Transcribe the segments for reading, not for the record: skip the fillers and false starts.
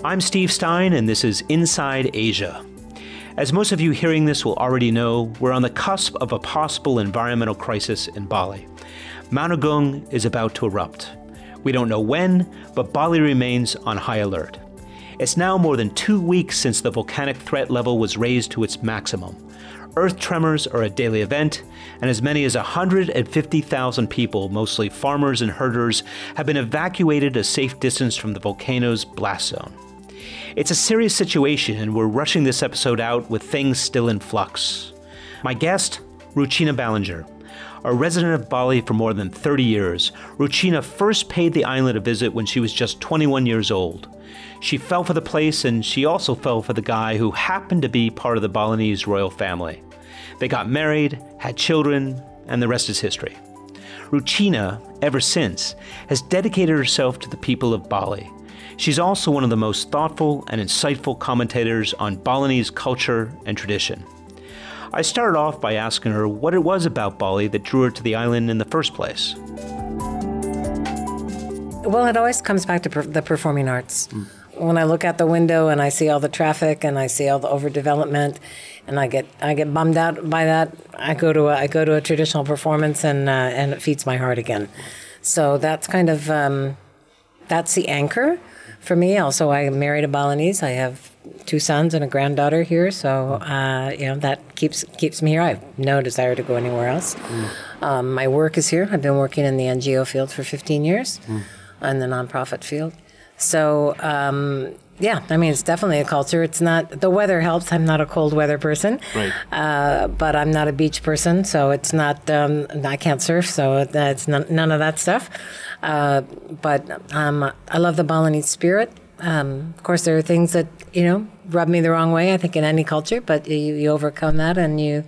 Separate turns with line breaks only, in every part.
I'm Steve Stein, and this is Inside Asia. As most of you hearing this will already know, we're on the cusp of a possible environmental crisis in Bali. Mount Agung is about to erupt. We don't know when, but Bali remains on high alert. It's now more than 2 weeks since the volcanic threat level was raised to its maximum. Earth tremors are a daily event, and as many as 150,000 people, mostly farmers and herders, have been evacuated a safe distance from the volcano's blast zone. It's a serious situation, and we're rushing this episode out with things still in flux. My guest, Ruchina Ballinger. A resident of Bali for more than 30 years, Ruchina first paid the island a visit when she was just 21 years old. She fell for the place, and she also fell for the guy who happened to be part of the Balinese royal family. They got married, had children, and the rest is history. Ruchina, ever since, has dedicated herself to the people of Bali. She's also one of the most thoughtful and insightful commentators on Balinese culture and tradition. I started off by asking her what it was about Bali that drew her to the island in the first place.
Well, it always comes back to the performing arts. When I look out the window and I see all the traffic and I see all the overdevelopment, and I get bummed out by that, I go to a traditional performance and it feeds my heart again. So that's kind of that's the anchor for me. Also, I married a Balinese. I have 2 sons and a granddaughter here, so that keeps me here. I have no desire to go anywhere else. My work is here. I've been working in the NGO field for 15 years, in the nonprofit field. So it's definitely a culture. It's not, the weather helps. I'm not a cold weather person,
right.
But I'm not a beach person, so it's not. I can't surf, so it's none of that stuff. But I love the Balinese spirit. Of course, there are things that rub me the wrong way, I think, in any culture, but you overcome that and you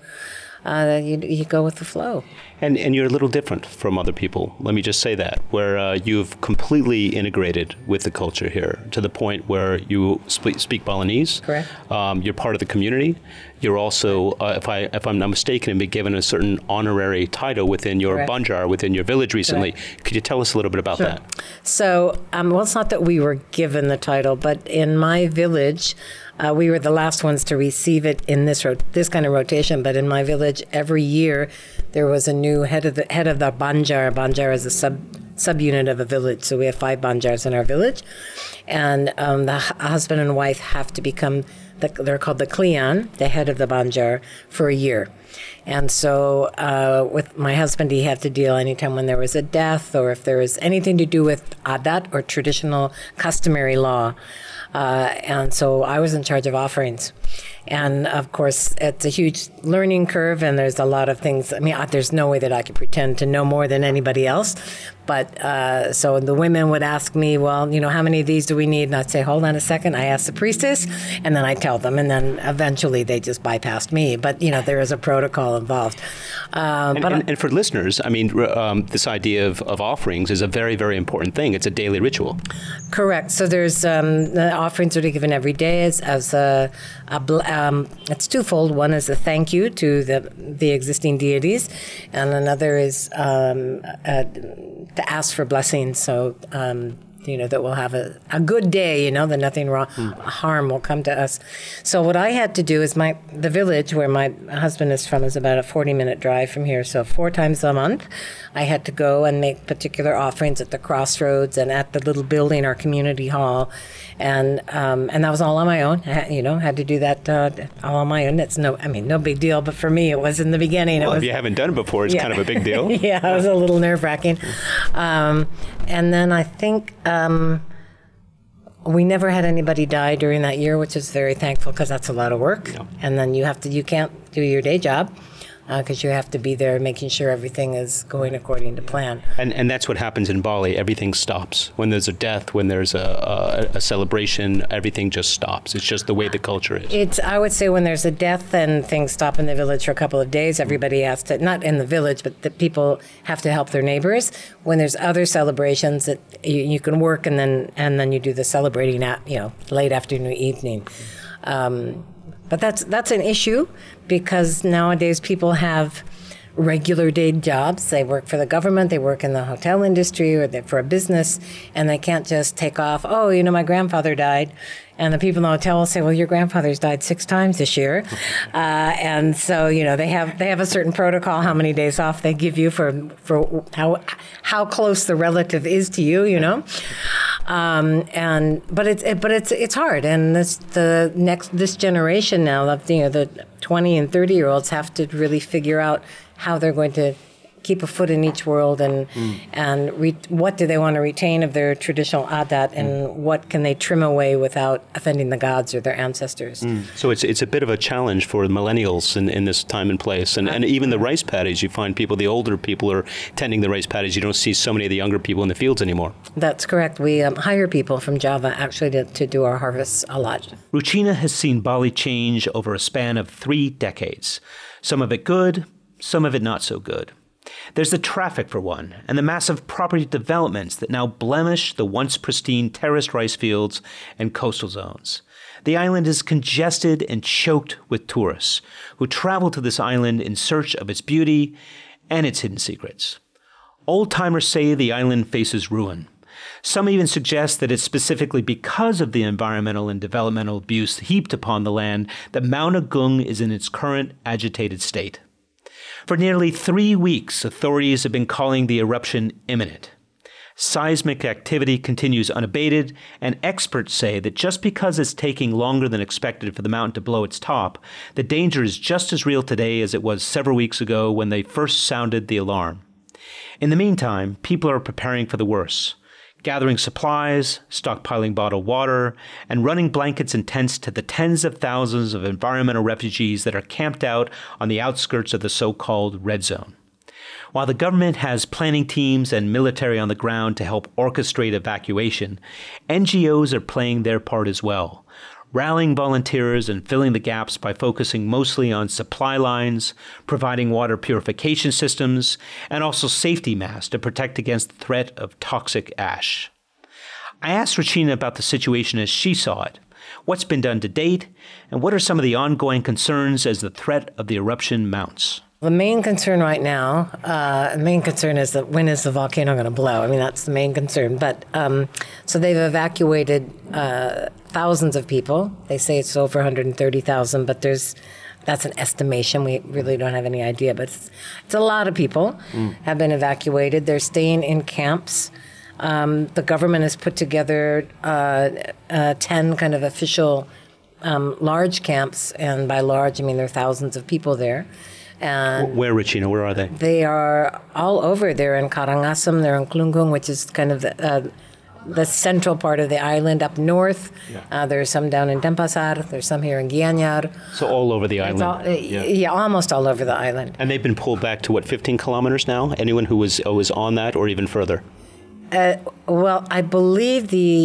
go with the flow.
And you're a little different from other people, let me just say that, where you've completely integrated with the culture here to the point where you speak Balinese.
Correct.
You're part of the community. You're also, if I'm not mistaken, been given a certain honorary title within your
Correct.
banjar, within your village recently.
Correct.
Could you tell us a little bit about that?
So, it's not that we were given the title, but in my village, we were the last ones to receive it in this kind of rotation. But in my village, every year there was a new head of the banjar. Banjar is a subunit of a village, so we have 5 banjars in our village, and the husband and wife have to become they're called the klian, the head of the banjar, for a year. And so with my husband, he had to deal anytime when there was a death or if there was anything to do with adat or traditional customary law. And so I was in charge of offerings. And of course, it's a huge learning curve, and there's a lot of things. I mean, there's no way that I could pretend to know more than anybody else. But so the women would ask me, well, how many of these do we need? And I'd say, hold on a second. I ask the priestess, and then I tell them, and then eventually they just bypassed me. But there is a protocol involved.
And for listeners, I mean, this idea of offerings is a very, very important thing. It's a daily ritual.
Correct. So there's the offerings that are given every day as it's twofold. One is a thank you to the existing deities, and another is to ask for blessings. So that we'll have a good day, that nothing wrong, harm will come to us. So what I had to do is the village where my husband is from is about a 40-minute drive from here. So 4 times a month, I had to go and make particular offerings at the crossroads and at the little building, our community hall. And that was all on my own. I had to do that all on my own. It's no big deal, but for me, it was in the beginning.
Well, if you haven't done it before, it's kind of a big deal.
Yeah, it was a little nerve-wracking. And then I think we never had anybody die during that year, which is very thankful because that's a lot of work. Yeah. And then you can't do your day job because you have to be there making sure everything is going according to plan.
And that's what happens in Bali. Everything stops. When there's a death, when there's a celebration, everything just stops. It's just the way the culture is.
I would say when there's a death, then things stop in the village for a couple of days. Everybody has to, not in the village, but the people have to help their neighbors. When there's other celebrations that you can work and then you do the celebrating at, late afternoon, evening. But that's an issue because nowadays people have regular day jobs. They work for the government, they work in the hotel industry, or for a business, and they can't just take off, oh, my grandfather died. And the people in the hotel will say, well, your grandfather's died 6 times this year. And so, they have a certain protocol, how many days off they give you for how close the relative is to you, But it's hard. And this generation now of, the 20 and 30-year-olds have to really figure out how they're going to keep a foot in each world and what do they want to retain of their traditional adat and what can they trim away without offending the gods or their ancestors.
So it's a bit of a challenge for millennials in this time and place. And even the rice paddies, you find the older people are tending the rice paddies. You don't see so many of the younger people in the fields anymore.
That's correct. We hire people from Java actually to do our harvests a lot.
Ruchina has seen Bali change over a span of 3 decades. Some of it good, some of it not so good. There's the traffic, for one, and the massive property developments that now blemish the once pristine terraced rice fields and coastal zones. The island is congested and choked with tourists who travel to this island in search of its beauty and its hidden secrets. Old-timers say the island faces ruin. Some even suggest that it's specifically because of the environmental and developmental abuse heaped upon the land that Mount Agung is in its current agitated state. For nearly 3 weeks, authorities have been calling the eruption imminent. Seismic activity continues unabated, and experts say that just because it's taking longer than expected for the mountain to blow its top, the danger is just as real today as it was several weeks ago when they first sounded the alarm. In the meantime, people are preparing for the worst, gathering supplies, stockpiling bottled water, and running blankets and tents to the tens of thousands of environmental refugees that are camped out on the outskirts of the so-called red zone. While the government has planning teams and military on the ground to help orchestrate evacuation, NGOs are playing their part as well, rallying volunteers and filling the gaps by focusing mostly on supply lines, providing water purification systems, and also safety masks to protect against the threat of toxic ash. I asked Ruchina about the situation as she saw it, what's been done to date, and what are some of the ongoing concerns as the threat of the eruption mounts.
The main concern right now, is that when is the volcano going to blow? I mean, that's the main concern. But so they've evacuated thousands of people. They say it's over 130,000, but that's an estimation. We really don't have any idea. But it's a lot of people have been evacuated. They're staying in camps. The government has put together 10 kind of official large camps, and by large, I mean there are thousands of people there. And
where, Ruchina? Where are they?
They are all over. They're in Karangasem, they're in Klungkung, which is kind of the central part of the island up north. Yeah. There's some down in Denpasar. There's some here in Gianyar.
So all over the island.
Almost all over the island.
And they've been pulled back to, 15 kilometers now? Anyone who was on that or even further?
Well, I believe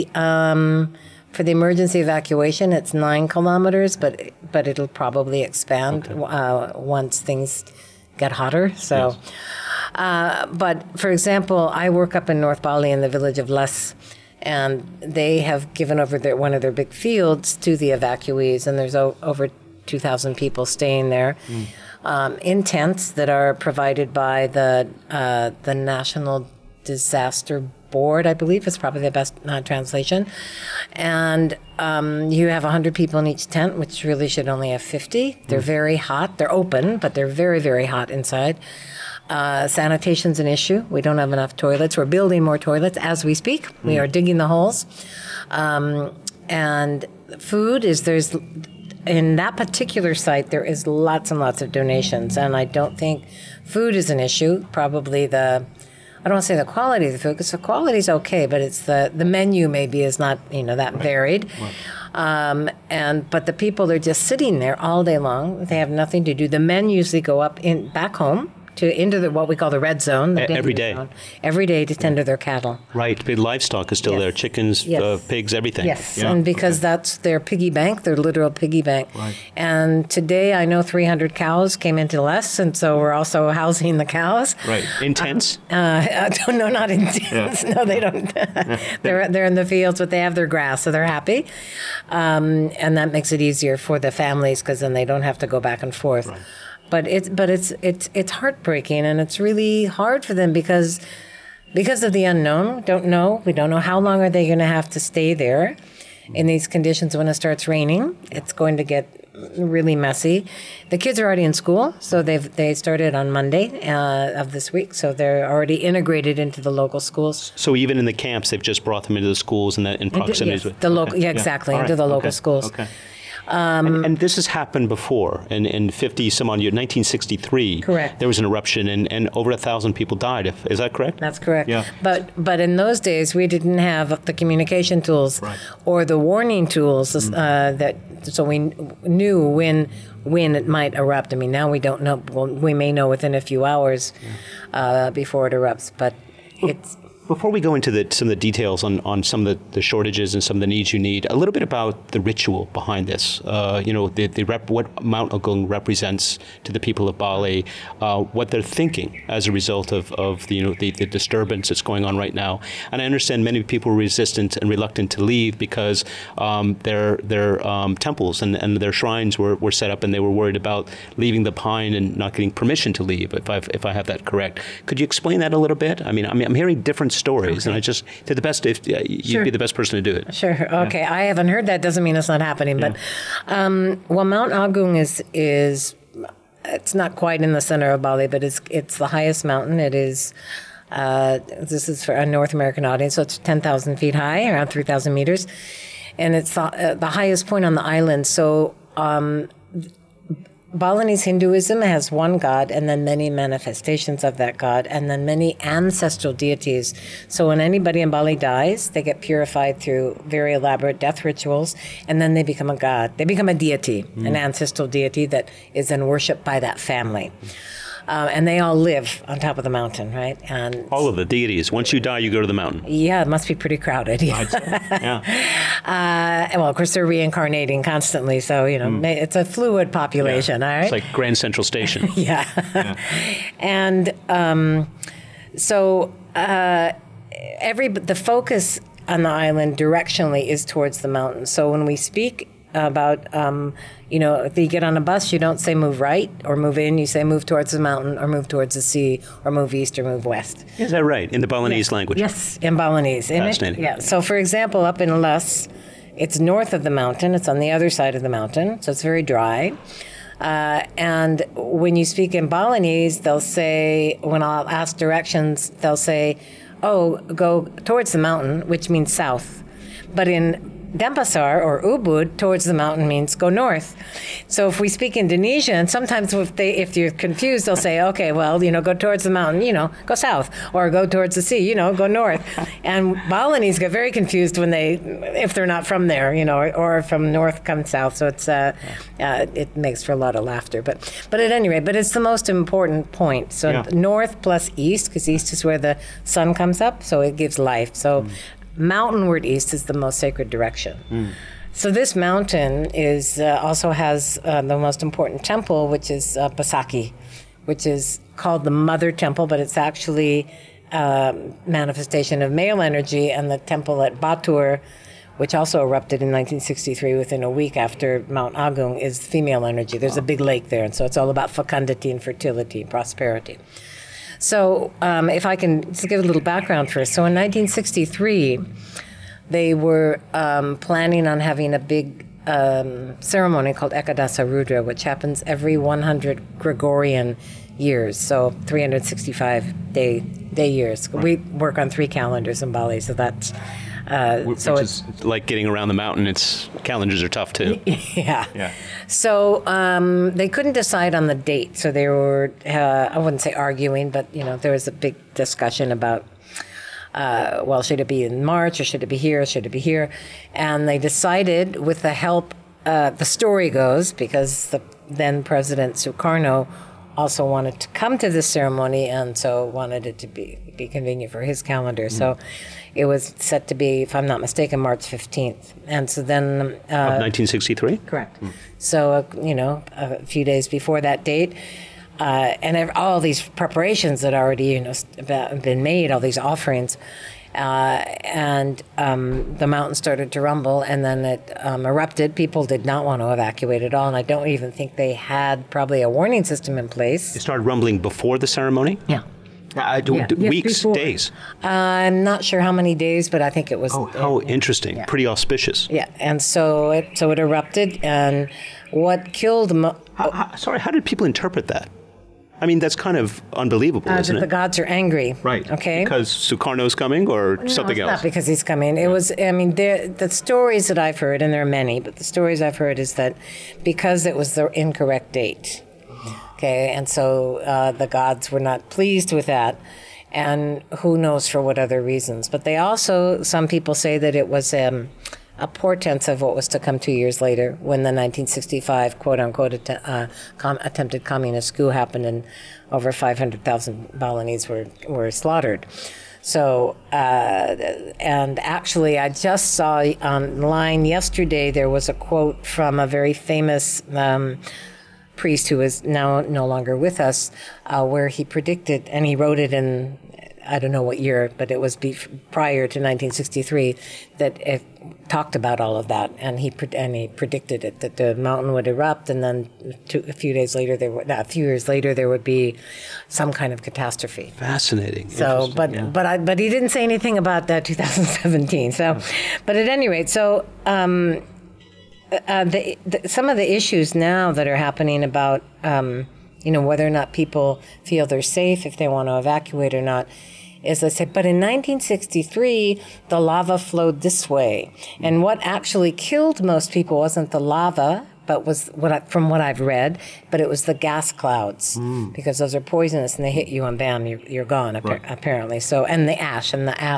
for the emergency evacuation, it's 9 kilometers, but it'll probably expand once things get hotter. So, yes. But for example, I work up in North Bali in the village of Les, and they have given over one of their big fields to the evacuees, and there's over 2,000 people staying there in tents that are provided by the National Disaster Board, I believe is probably the best translation. And you have 100 people in each tent, which really should only have 50. They're very hot. They're open, but they're very, very hot inside. Sanitation's an issue. We don't have enough toilets. We're building more toilets as we speak. We are digging the holes. And food in that particular site, there is lots and lots of donations. And I don't think food is an issue. Probably I don't want to say the quality of the food, because the quality is okay, but it's the menu maybe is not that varied. Right. But the people are just sitting there all day long. They have nothing to do. The men usually go up back home into what we call the red zone.
Every day.
Every day to tend to their cattle.
Right. But livestock is still there. Chickens, pigs, everything.
Yes. Yeah. And because that's their piggy bank, their literal piggy bank. Right. And today I know 300 cows came into Les, and so we're also housing the cows.
Right. In tents?
No, not in tents. Yeah. No, they don't. They're in the fields, but they have their grass, so they're happy. And that makes it easier for the families, because then they don't have to go back and forth. Right. But it's heartbreaking, and it's really hard for them because of the unknown. We don't know how long are they going to have to stay there in these conditions. When it starts raining, it's going to get really messy. The kids are already in school, so they started on Monday of this week, so they're already integrated into the local schools.
So even in the camps, they've just brought them into the schools and in proximity with
the local, exactly, into the local schools.
Okay. And this has happened before in 50 some odd years, 1963.
Correct.
There was an eruption and over 1,000 people died. Is that correct?
That's correct.
Yeah.
But in those days we didn't have the communication tools or the warning tools so we knew when it might erupt. I mean, now we don't know. Well, we may know within a few hours before it erupts, but it's.
Before we go into some of the details on some of the shortages and some of the needs you need, a little bit about the ritual behind this. What Mount Agung represents to the people of Bali, what they're thinking as a result of the disturbance that's going on right now. And I understand many people are resistant and reluctant to leave because their temples and their shrines were set up, and they were worried about leaving the pine and not getting permission to leave. If I have that correct, could you explain that a little bit? I mean, I'm hearing different stories, and I just did the best. If you'd be the best person to do it.
Sure. Okay. Yeah. I haven't heard that. Doesn't mean it's not happening. But Mount Agung is it's not quite in the center of Bali, but it's the highest mountain. It is. This is for a North American audience, so it's 10,000 feet high, around 3,000 meters, and it's the highest point on the island. So. Balinese Hinduism has one god and then many manifestations of that god and then many ancestral deities. So when anybody in Bali dies, they get purified through very elaborate death rituals, and then they become a god. They become a deity, an ancestral deity that is then worshipped by that family. And they all live on top of the mountain, right? And
all of the deities. Once you die, you go to the mountain.
Yeah, it must be pretty crowded.
Yeah.
Well, of course, they're reincarnating constantly, so it's a fluid population. All right.
It's like Grand Central Station.
Yeah. And so the focus on the island directionally is towards the mountain. So when we speak about, if you get on a bus, you don't say move right or move in. You say move towards the mountain or move towards the sea or move east or move west.
Is that right? In the Balinese language?
Yes, in Balinese.
Fascinating.
Yeah. So, for example, up in Les, it's north of the mountain. It's on the other side of the mountain, so it's very dry. And when you speak in Balinese, they'll say, when I'll ask directions, they'll say, oh, go towards the mountain, which means south. But in Denpasar or Ubud, towards the mountain means go north. So if we speak Indonesian, sometimes if you're confused, they'll say, okay, well, go towards the mountain, go south, or go towards the sea, go north. And Balinese get very confused if they're not from there, or from north come south. So it's it makes for a lot of laughter. But at any rate, it's the most important point. So north plus east, because east is where the sun comes up, so it gives life. So mountainward east is the most sacred direction. So this mountain also has the most important temple, which is Besakih, which is called the Mother Temple, but it's actually manifestation of male energy. And the temple at Batur, which also erupted in 1963 within a week after Mount Agung, is female energy. There's a big lake there, and so it's all about fecundity and fertility and prosperity. So if I can just give a little background first. So in 1963, they were planning on having a big ceremony called Ekadasa Rudra, which happens every 100 Gregorian years, so 365 day years. Right. We work on 3 calendars in Bali, so that's...
Which is like getting around the mountain. Calendars are tough too.
Yeah. So they couldn't decide on the date. So they were, I wouldn't say arguing, but there was a big discussion about, should it be in March or should it be here? Should it be here? And they decided, with the help, the story goes, because the then President Sukarno also wanted to come to this ceremony, and so wanted it to be convenient for his calendar. So it was set to be, if I'm not mistaken, March 15th. And so then...
of 1963?
Correct. So, a few days before that date, and all these preparations had already, been made, all these offerings. and the mountain started to rumble, and then it erupted. People did not want to evacuate at all, and I don't even think they had probably a warning system in place.
It started rumbling before the ceremony?
Yeah.
Weeks,
before.
days?
I'm not sure how many days, but I think it was...
Oh, how interesting. Yeah. Pretty auspicious.
Yeah, and so it erupted, and what killed...
How did people interpret that? I mean, that's kind of unbelievable, isn't it?
The gods are angry.
Right.
Okay.
Because Sukarno's coming or something else?
No, it's not because he's coming. It was, I mean, the stories that I've heard, and there are many, but the stories I've heard is that because it was the incorrect date, okay, and so the gods were not pleased with that, and who knows for what other reasons. But they also, some people say that it was a portent of what was to come 2 years later when the 1965 quote-unquote attempted communist coup happened and over 500,000 Balinese were slaughtered. So, and actually I just saw online yesterday there was a quote from a very famous priest who is now no longer with us, where he predicted, and he wrote it in, I don't know what year, but it was prior to 1963, that it talked about all of that, and he predicted it, that the mountain would erupt, and then a few years later there would be some kind of catastrophe.
Fascinating.
So, but he didn't say anything about that 2017. So, but at any rate, so some of the issues now that are happening about whether or not people feel they're safe if they want to evacuate or not. As I said, but in 1963, the lava flowed this way. And what actually killed most people wasn't the lava, but was from what I've read, but it was the gas clouds, because those are poisonous and they hit you and bam, you're gone, apparently. So, and the ash,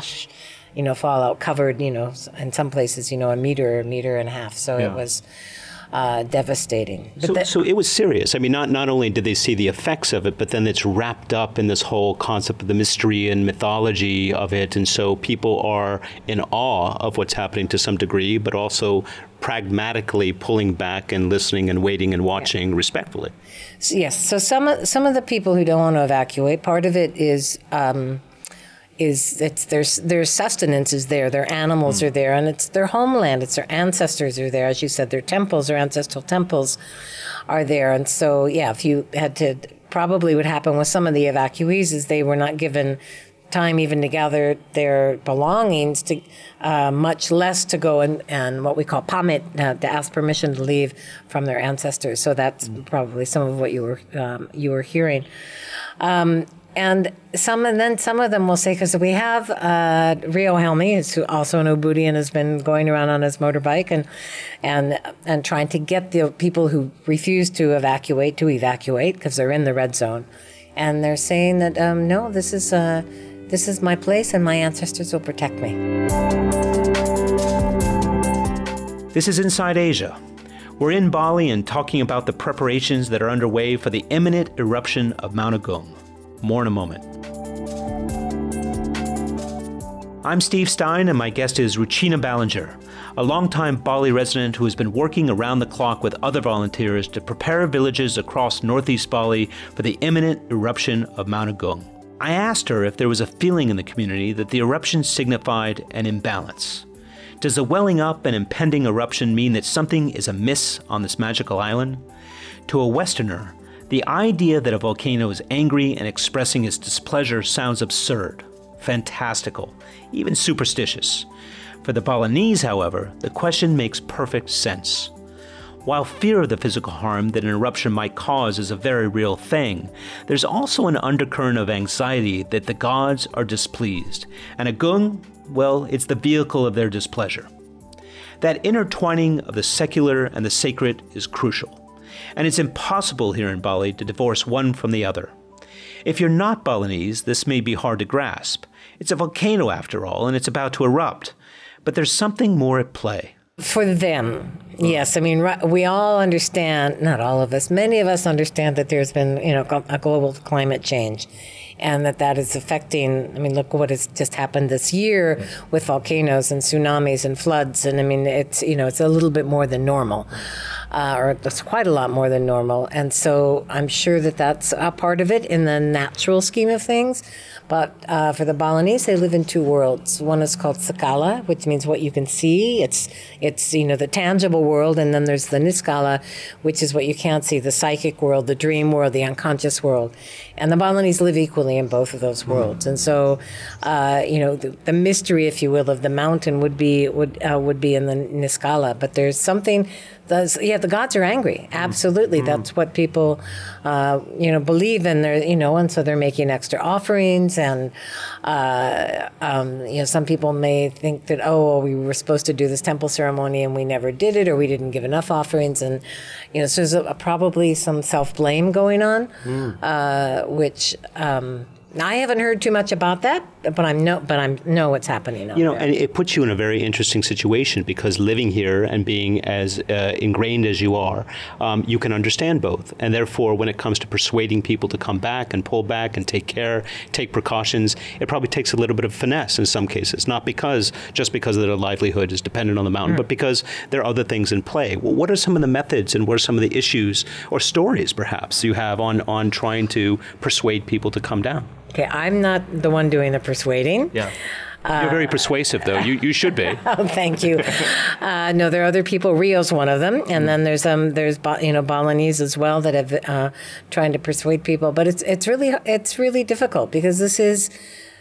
fallout covered, in some places, a meter and a half. So it was devastating. But
so it was serious. I mean, not only did they see the effects of it, but then it's wrapped up in this whole concept of the mystery and mythology of it. And so people are in awe of what's happening to some degree, but also pragmatically pulling back and listening and waiting and watching respectfully.
So, yes. So some of the people who don't want to evacuate, part of it is their sustenance is there, their animals are there, and it's their homeland, it's their ancestors are there, as you said, their temples, their ancestral temples are there. And so, if you had to, probably what happened with some of the evacuees is they were not given time even to gather their belongings, to much less to go and what we call pamit, to ask permission to leave from their ancestors. So that's probably some of what you were hearing. And some of them will say, because we have Rio Helmi, who's also an Ubudi and has been going around on his motorbike and trying to get the people who refuse to evacuate because they're in the red zone, and they're saying that no, this is my place and my ancestors will protect me.
This is Inside Asia. We're in Bali and talking about the preparations that are underway for the imminent eruption of Mount Agung. More in a moment. I'm Steve Stein, and my guest is Ruchina Ballinger, a longtime Bali resident who has been working around the clock with other volunteers to prepare villages across northeast Bali for the imminent eruption of Mount Agung. I asked her if there was a feeling in the community that the eruption signified an imbalance. Does the welling up and impending eruption mean that something is amiss on this magical island? To a Westerner, the idea that a volcano is angry and expressing its displeasure sounds absurd, fantastical, even superstitious. For the Balinese, however, the question makes perfect sense. While fear of the physical harm that an eruption might cause is a very real thing, there's also an undercurrent of anxiety that the gods are displeased, and Agung, well, it's the vehicle of their displeasure. That intertwining of the secular and the sacred is crucial. And it's impossible here in Bali to divorce one from the other. If you're not Balinese, this may be hard to grasp. It's a volcano after all, and it's about to erupt. But there's something more at play.
For them, yes. I mean, we all understand, not all of us, many of us understand that there's been, a global climate change. And that is affecting, look what has just happened this year with volcanoes and tsunamis and floods. And it's a little bit more than normal. or that's quite a lot more than normal. And so I'm sure that that's a part of it in the natural scheme of things. But for the Balinese, they live in two worlds. One is called Sakala, which means what you can see. It's the tangible world, and then there's the Niskala, which is what you can't see, the psychic world, the dream world, the unconscious world. And the Balinese live equally in both of those worlds. And so, the mystery, if you will, of the mountain would be in the Niskala. But there's something. The gods are angry. Absolutely, that's what people, believe in. And so they're making extra offerings, and some people may think that we were supposed to do this temple ceremony and we never did it, or we didn't give enough offerings, and so there's probably some self-blame going on, which. I haven't heard too much about that, but I know what's happening.
And it puts you in a very interesting situation, because living here and being as ingrained as you are, you can understand both. And therefore, when it comes to persuading people to come back and pull back and take precautions, it probably takes a little bit of finesse in some cases, not just because their livelihood is dependent on the mountain, but because there are other things in play. Well, what are some of the methods, and what are some of the issues or stories, perhaps, you have on trying to persuade people to come down?
Okay, I'm not the one doing the persuading.
Yeah. You're very persuasive, though. You should be.
Oh, thank you. No, there are other people. Rio's one of them, and then there's Balinese as well that have trying to persuade people. But it's really difficult, because this is.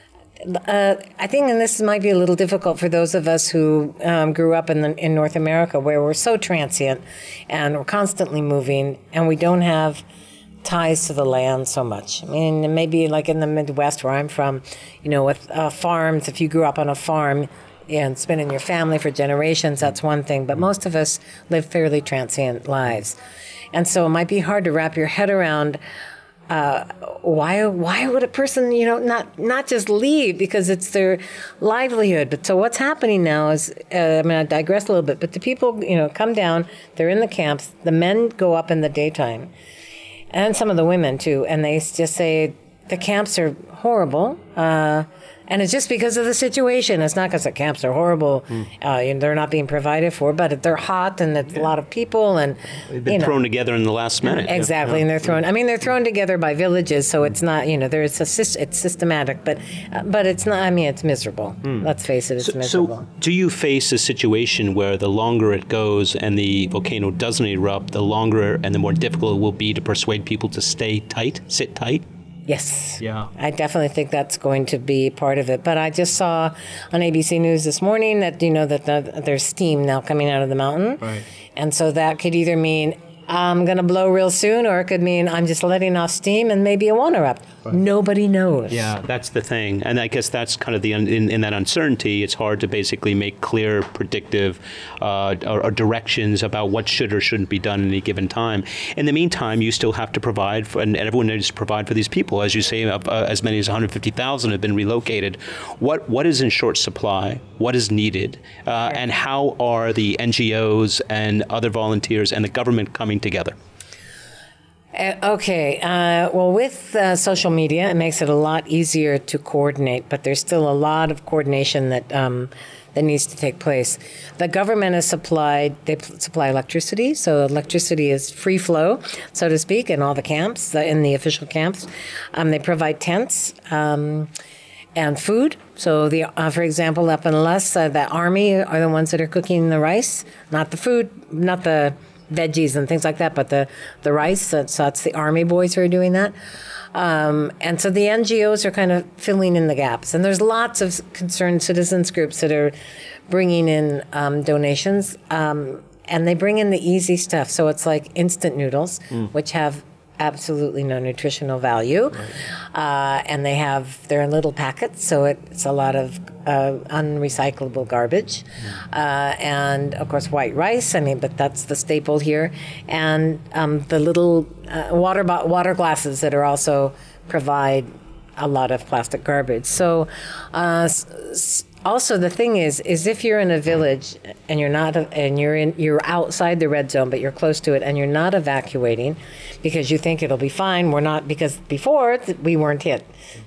I think, and this might be a little difficult for those of us who grew up in North America, where we're so transient and we're constantly moving, and we don't have ties to the land so much. I mean, maybe like in the Midwest where I'm from, with farms, if you grew up on a farm and it's been in your family for generations, that's one thing. But most of us live fairly transient lives. And so it might be hard to wrap your head around why would a person, not just leave because it's their livelihood. But so what's happening now is, I digress a little bit, but the people, come down, they're in the camps, the men go up in the daytime, and some of the women too, and they just say the camps are horrible, and it's just because of the situation. It's not because the camps are horrible, they're not being provided for, but they're hot and it's a lot of people, and
they've been thrown together in the last minute.
Exactly, and they're thrown together by villages, so it's not, it's systematic, but it's not. It's miserable. Let's face it, it's miserable.
So, do you face a situation where the longer it goes and the volcano doesn't erupt, the longer and the more difficult it will be to persuade people to sit tight?
Yes.
Yeah.
I definitely think that's going to be part of it. But I just saw on ABC News this morning that, there's steam now coming out of the mountain.
Right.
And so that could either mean I'm going to blow real soon, or it could mean I'm just letting off steam and maybe it won't erupt. Right. Nobody knows.
Yeah, that's the thing. And I guess that's kind of in that uncertainty, it's hard to basically make clear, predictive or directions about what should or shouldn't be done at any given time. In the meantime, you still have to provide for, and everyone needs to provide for these people. As you say, as many as 150,000 have been relocated. What is in short supply? What is needed? And how are the NGOs and other volunteers and the government coming together?
Okay. Well, with social media, it makes it a lot easier to coordinate, but there's still a lot of coordination that needs to take place. The government they supply electricity, so electricity is free flow, so to speak, in all the camps, in the official camps. They provide tents and food. So, for example, up in Les, the army are the ones that are cooking the rice, not the food, not the veggies and things like that, but the rice. So that's the army boys who are doing that. And so the NGOs are kind of filling in the gaps. And there's lots of concerned citizens groups that are bringing in donations. And they bring in the easy stuff. So it's like instant noodles, which have absolutely no nutritional value. Right. And they're in little packets, so it's a lot of unrecyclable garbage. And of course, white rice, but that's the staple here. And the little water glasses that are also provide a lot of plastic garbage. So also the thing is if you're in a village and you're outside the red zone, but you're close to it and you're not evacuating because you think it'll be fine, we're not, because before we weren't hit. But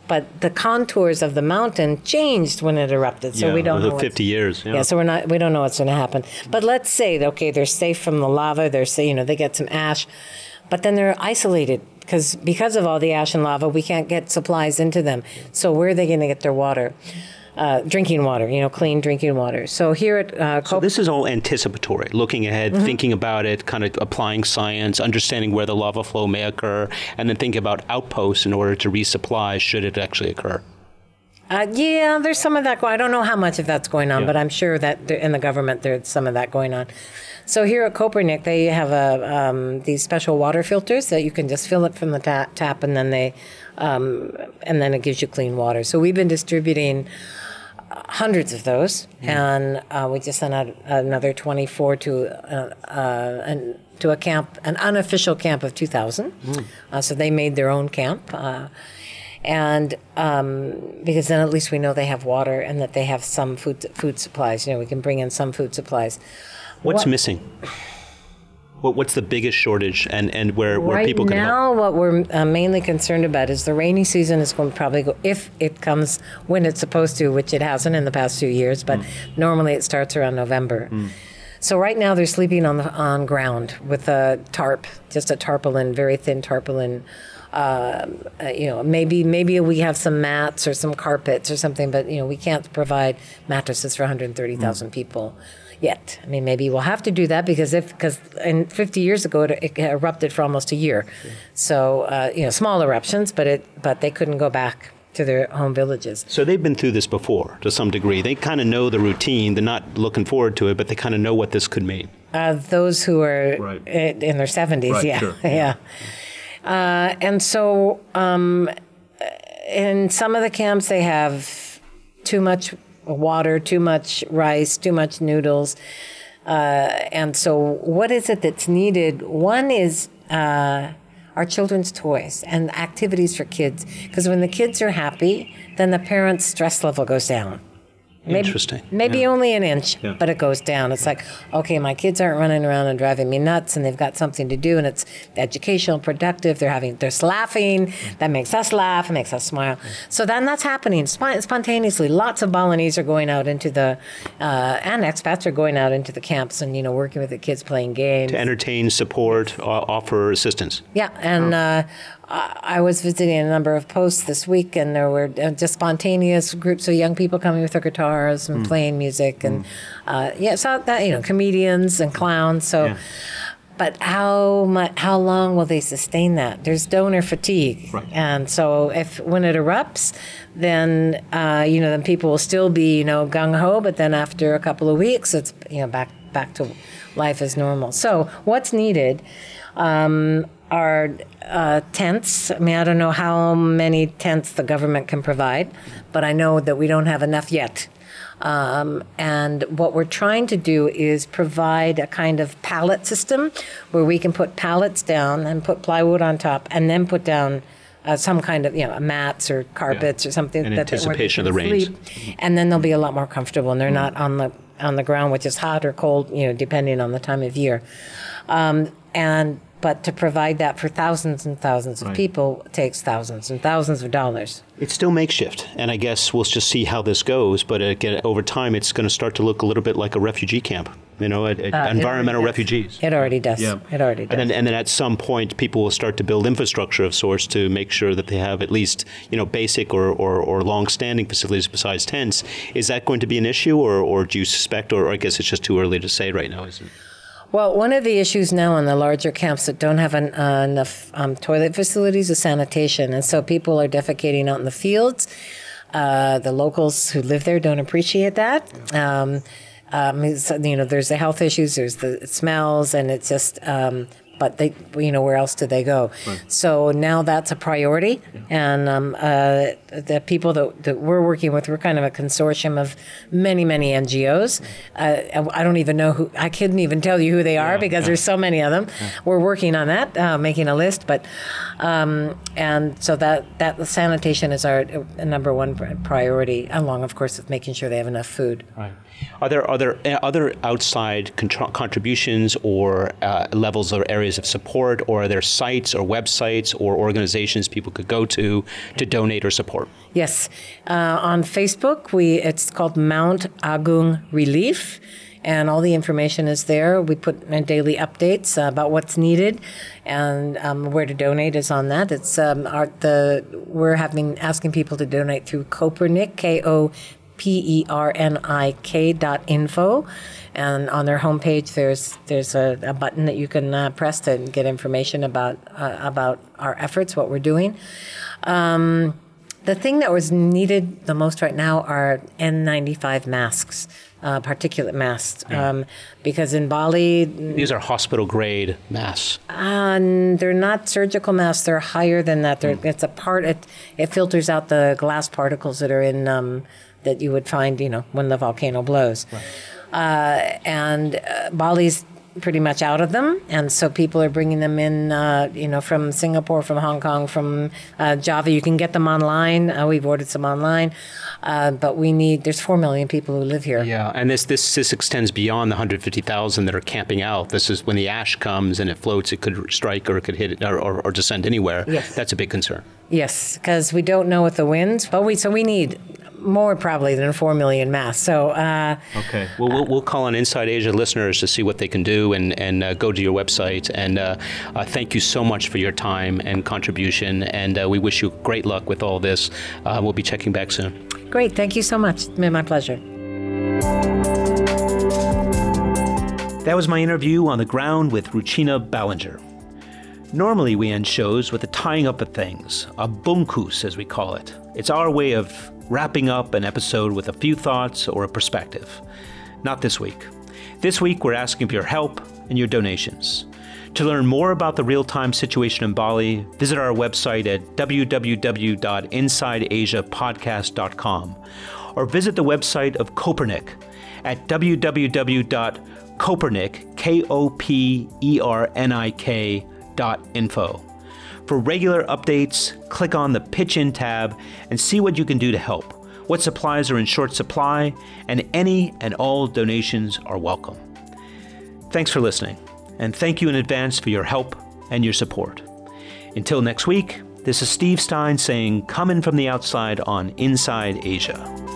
but the contours of the mountain changed when it erupted, so we don't know.
50 years.
Yeah, so we don't know what's going to happen. But let's say, okay, they're safe from the lava. They get some ash, but then they're isolated because of all the ash and lava, we can't get supplies into them. So where are they going to get their water? Drinking water, clean drinking water. So here at
So this is all anticipatory, looking ahead, thinking about it, kind of applying science, understanding where the lava flow may occur, and then thinking about outposts in order to resupply should it actually occur.
Yeah, there's some of that going on. I don't know how much of that's going on, but I'm sure that in the government there's some of that going on. So here at Kopernik, they have these special water filters that you can just fill it from the tap, and then it gives you clean water. So we've been distributing hundreds of those, and we just sent out another 24 to a camp, an unofficial camp of 2,000. So they made their own camp. And because then at least we know they have water and that they have some food supplies. We can bring in some food supplies.
What's missing? What's the biggest shortage and where people can
help? Right now, what we're mainly concerned about is the rainy season is going to probably go, if it comes when it's supposed to, which it hasn't in the past few years, but normally it starts around November. So right now they're sleeping on ground with a tarp, just a tarpaulin, very thin tarpaulin. Maybe we have some mats or some carpets or something, but we can't provide mattresses for 130,000 people yet. I mean, maybe we'll have to do that because 50 years ago it erupted for almost a year. So small eruptions, but they couldn't go back to their home villages.
So they've been through this before to some degree. They kind of know the routine. They're not looking forward to it, but they kind of know what this could mean.
Those who are in their 70s,
right,
yeah,
sure.
yeah. And so in some of the camps, they have too much water, too much rice, too much noodles. And so what is it that's needed? One is our children's toys and activities for kids. Because when the kids are happy, then the parents' stress level goes down.
Interesting.
Maybe only an inch, but it goes down. It's like, okay, my kids aren't running around and driving me nuts, and they've got something to do, and it's educational, productive. They're laughing. That makes us laugh. It makes us smile. So then that's happening spontaneously. Lots of Balinese are going out into and expats are going out into the camps and working with the kids, playing games
to entertain, support, offer assistance.
Yeah, and. I was visiting a number of posts this week, and there were just spontaneous groups of young people coming with their guitars and playing music, and so that comedians and clowns. So, but how long will they sustain that? There's donor fatigue,
right.
And so when it erupts, then then people will still be gung ho, but then after a couple of weeks, it's back to life as normal. So what's needed? Are tents. I mean, I don't know how many tents the government can provide, but I know that we don't have enough yet. And what we're trying to do is provide a kind of pallet system where we can put pallets down and put plywood on top and then put down some kind of mats or carpets or something.
In anticipation of the rains.
And then they'll be a lot more comfortable, and they're not on the ground, which is hot or cold, depending on the time of year. But to provide that for thousands and thousands of people takes thousands and thousands of dollars.
It's still makeshift, and I guess we'll just see how this goes. But again, over time, it's going to start to look a little bit like a refugee camp, environmental refugees.
It already does. Yeah. It already does.
And then at some point, people will start to build infrastructure of sorts to make sure that they have at least basic or long-standing facilities besides tents. Is that going to be an issue, or do you suspect, or I guess it's just too early to say right now, isn't it?
Well, one of the issues now in the larger camps that don't have enough toilet facilities is sanitation. And so people are defecating out in the fields. The locals who live there don't appreciate that. There's the health issues, there's the smells, and it's just... but they, where else do they go? Right. So now that's a priority, and the people that we're working with, we're kind of a consortium of many, many NGOs. I don't even know I couldn't even tell you who they are because there's so many of them. Yeah. We're working on that, making a list, but and so that sanitation is our number one priority, along, of course, with making sure they have enough food.
Right. Are there other outside contributions or levels or areas areas of support, or are there sites or websites or organizations people could go to donate or support?
Yes. On Facebook, it's called Mount Agung Relief, and all the information is there. We put in daily updates about what's needed, and where to donate is on that. It's we're asking people to donate through Kopernik, KOPERNIK.info, and on their homepage there's a button that you can press to get information about our efforts, what we're doing. The thing that was needed the most right now are N95 masks, particulate masks, because in Bali...
These are hospital-grade masks.
They're not surgical masks. They're higher than that. It's a part... It filters out the glass particles that are in... that you would find, when the volcano blows. Right. Bali's pretty much out of them, and so people are bringing them in, from Singapore, from Hong Kong, from Java. You can get them online. We've ordered some online, but there's 4 million people who live here.
Yeah, and this extends beyond the 150,000 that are camping out. This is when the ash comes and it floats, it could strike or it could hit it or descend anywhere.
Yes.
That's a big concern.
Yes, because we don't know what the winds, but we need more probably than 4 million masks. So
okay, well, we'll call on Inside Asia listeners to see what they can do and go to your website. And thank you so much for your time and contribution. And we wish you great luck with all this. We'll be checking back soon.
Great, thank you so much. It's been my pleasure.
That was my interview on the ground with Ruchina Ballinger. Normally we end shows with a tying up of things, a bungkus as we call it. It's our way of wrapping up an episode with a few thoughts or a perspective. Not this week. This week we're asking for your help and your donations. To learn more about the real-time situation in Bali, visit our website at www.insideasiapodcast.com or visit the website of Kopernik at www.kopernik, KOPERNIK.info. For regular updates, click on the Pitch In tab and see what you can do to help, what supplies are in short supply, and any and all donations are welcome. Thanks for listening, and thank you in advance for your help and your support. Until next week, this is Steve Stein saying, come in from the outside on Inside Asia.